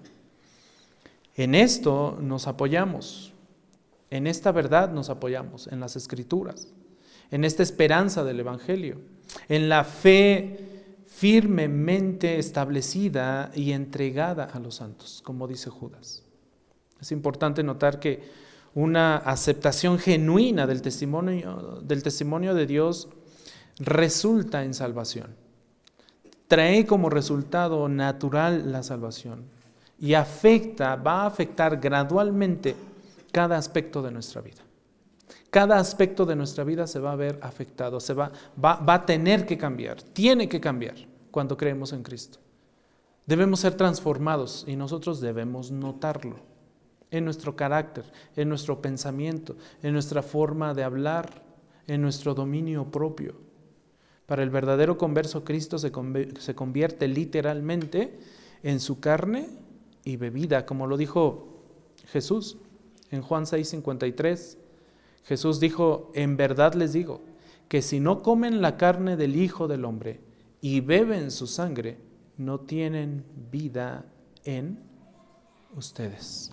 En esto nos apoyamos, en esta verdad nos apoyamos, en las Escrituras, en esta esperanza del Evangelio, en la fe firmemente establecida y entregada a los santos, como dice Judas. Es importante notar que una aceptación genuina del testimonio, del testimonio de Dios resulta en salvación. Trae como resultado natural la salvación. Y afecta, va a afectar gradualmente cada aspecto de nuestra vida. Cada aspecto de nuestra vida se va a ver afectado, se va, va, va a tener que cambiar, tiene que cambiar cuando creemos en Cristo. Debemos ser transformados y nosotros debemos notarlo en nuestro carácter, en nuestro pensamiento, en nuestra forma de hablar, en nuestro dominio propio. Para el verdadero converso, Cristo se convierte literalmente en su carne y bebida, como lo dijo Jesús en Juan seis cincuenta y tres. Jesús dijo: en verdad les digo que si no comen la carne del Hijo del Hombre y beben su sangre, no tienen vida en ustedes.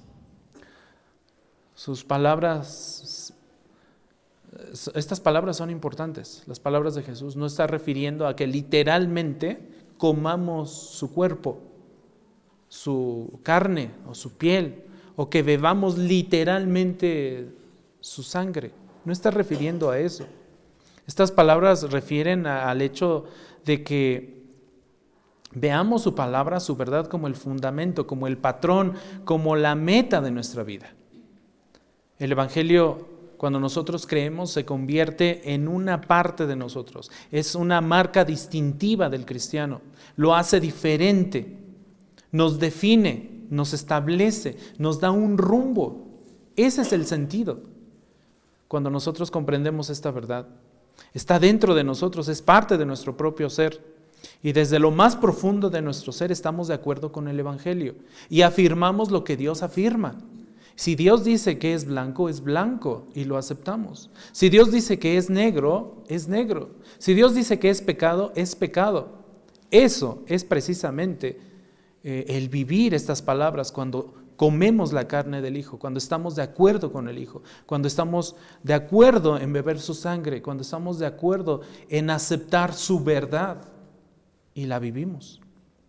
Sus palabras, estas palabras son importantes. Las palabras de Jesús no está refiriendo a que literalmente comamos su cuerpo, su carne o su piel, o que bebamos literalmente su sangre. No está refiriendo a eso. Estas palabras refieren a, al hecho de que veamos su palabra, su verdad, como el fundamento, como el patrón, como la meta de nuestra vida. El Evangelio, cuando nosotros creemos, se convierte en una parte de nosotros. Es una marca distintiva del cristiano. Lo hace diferente. Nos define, nos establece, nos da un rumbo. Ese es el sentido. Cuando nosotros comprendemos esta verdad, está dentro de nosotros, es parte de nuestro propio ser. Y desde lo más profundo de nuestro ser estamos de acuerdo con el Evangelio y afirmamos lo que Dios afirma. Si Dios dice que es blanco, es blanco y lo aceptamos. Si Dios dice que es negro, es negro. Si Dios dice que es pecado, es pecado. Eso es precisamente Eh, el vivir estas palabras cuando comemos la carne del Hijo, cuando estamos de acuerdo con el Hijo, cuando estamos de acuerdo en beber su sangre, cuando estamos de acuerdo en aceptar su verdad y la vivimos.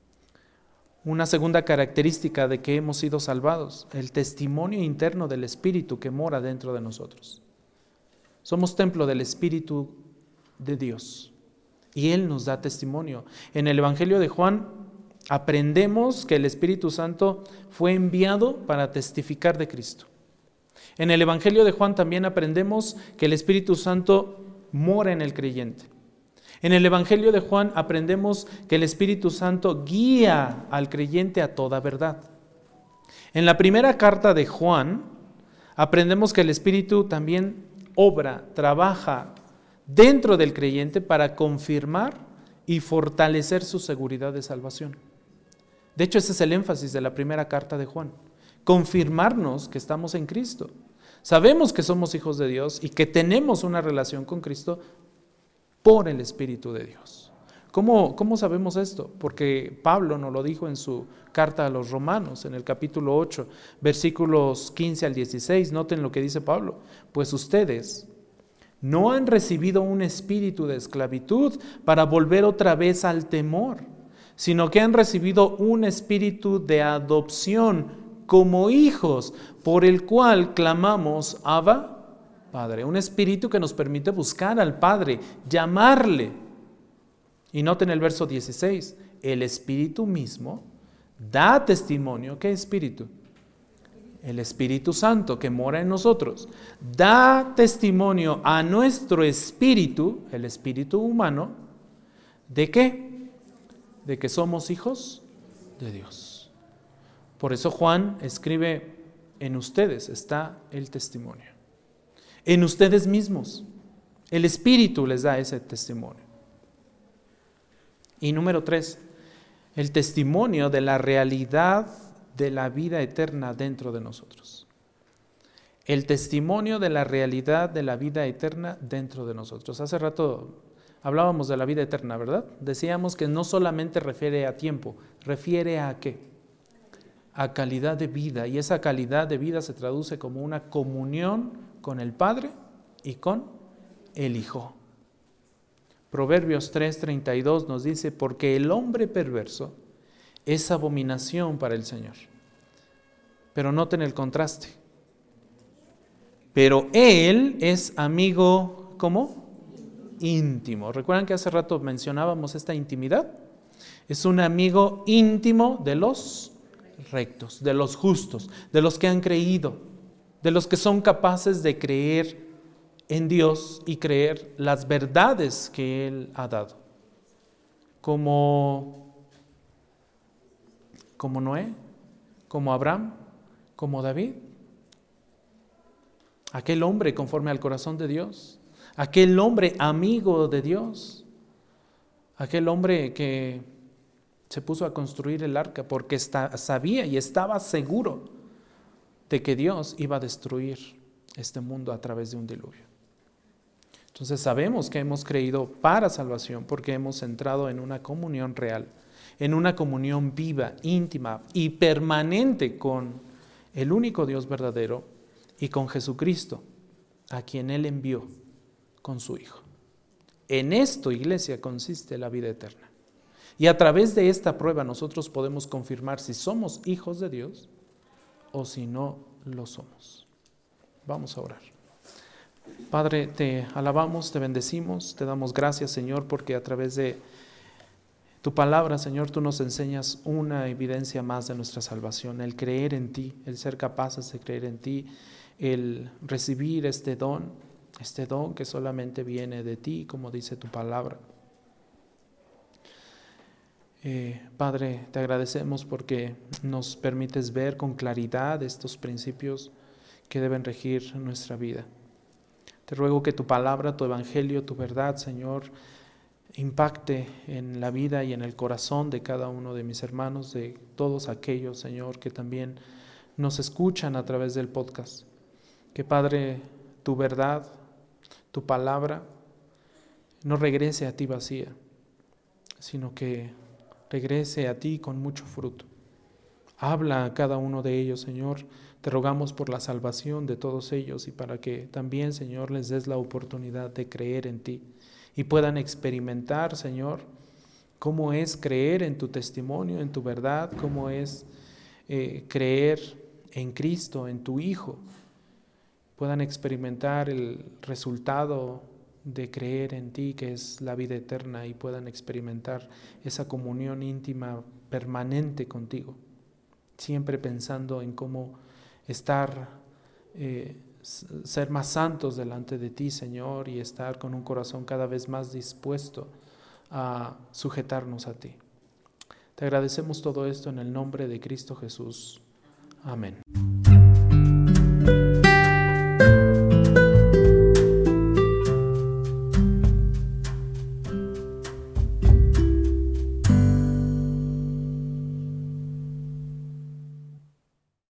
Una segunda característica de que hemos sido salvados: el testimonio interno del Espíritu que mora dentro de nosotros. Somos templo del Espíritu de Dios y Él nos da testimonio. En el Evangelio de Juan aprendemos que el Espíritu Santo fue enviado para testificar de Cristo. En el Evangelio de Juan también aprendemos que el Espíritu Santo mora en el creyente. En el Evangelio de Juan aprendemos que el Espíritu Santo guía al creyente a toda verdad. En la primera carta de Juan Aprendemos que el Espíritu también obra, trabaja dentro del creyente para confirmar y fortalecer su seguridad de salvación. De hecho, ese es el énfasis de la primera carta de Juan. Confirmarnos que estamos en Cristo. Sabemos que somos hijos de Dios y que tenemos una relación con Cristo por el Espíritu de Dios. ¿Cómo, cómo sabemos esto? Porque Pablo nos lo dijo en su carta a los Romanos, en el capítulo ocho, versículos quince al dieciséis. Noten lo que dice Pablo. Pues ustedes no han recibido un espíritu de esclavitud para volver otra vez al temor, sino que han recibido un espíritu de adopción como hijos, por el cual clamamos, Abba, Padre. Un espíritu que nos permite buscar al Padre, llamarle. Y noten el verso dieciséis, el Espíritu mismo da testimonio. ¿Qué espíritu? El Espíritu Santo que mora en nosotros. Da testimonio a nuestro espíritu, el espíritu humano, ¿de qué? De que somos hijos de Dios. Por eso Juan escribe, en ustedes está el testimonio. En ustedes mismos. El Espíritu les da ese testimonio. Y número tres, el testimonio de la realidad de la vida eterna dentro de nosotros. El testimonio de la realidad de la vida eterna dentro de nosotros. Hace rato hablábamos de la vida eterna, ¿verdad? Decíamos que no solamente refiere a tiempo, refiere a ¿qué? A calidad de vida. Y esa calidad de vida se traduce como una comunión con el Padre y con el Hijo. Proverbios tres treinta y dos nos dice, porque el hombre perverso es abominación para el Señor. Pero noten el contraste. Pero Él es amigo, ¿cómo? Íntimo. ¿Recuerdan que hace rato mencionábamos esta intimidad? Es un amigo íntimo de los rectos, de los justos, de los que han creído, de los que son capaces de creer en Dios y creer las verdades que Él ha dado. Como, como Noé, como Abraham, como David. Aquel hombre conforme al corazón de Dios. Aquel hombre amigo de Dios. Aquel hombre que se puso a construir el arca porque está, sabía y estaba seguro de que Dios iba a destruir este mundo a través de un diluvio. Entonces sabemos que hemos creído para salvación porque hemos entrado en una comunión real, en una comunión viva, íntima y permanente con el único Dios verdadero y con Jesucristo, a quien Él envió con su Hijo. En esto, iglesia, consiste la vida eterna. Y a través de esta prueba nosotros podemos confirmar si somos hijos de Dios o si no lo somos. Vamos a orar. Padre, te alabamos, te bendecimos, te damos gracias, Señor, porque a través de tu palabra, Señor, tú nos enseñas una evidencia más de nuestra salvación, el creer en ti, el ser capaces de creer en ti, el recibir este don, este don que solamente viene de ti, como dice tu palabra. Eh, Padre, te agradecemos porque nos permites ver con claridad estos principios que deben regir nuestra vida. Te ruego que tu palabra, tu evangelio, tu verdad, Señor, impacte en la vida y en el corazón de cada uno de mis hermanos, de todos aquellos, Señor, que también nos escuchan a través del podcast. Que, Padre, tu verdad, tu palabra, no regrese a ti vacía, sino que regrese a ti con mucho fruto. Habla a cada uno de ellos, Señor. Te rogamos por la salvación de todos ellos y para que también, Señor, les des la oportunidad de creer en ti y puedan experimentar, Señor, cómo es creer en tu testimonio, en tu verdad, cómo es eh, creer en Cristo, en tu Hijo. Puedan experimentar el resultado de creer en ti, que es la vida eterna, y puedan experimentar esa comunión íntima permanente contigo, siempre pensando en cómo estar, eh, ser más santos delante de ti, Señor, y estar con un corazón cada vez más dispuesto a sujetarnos a ti. Te agradecemos todo esto en el nombre de Cristo Jesús. Amén.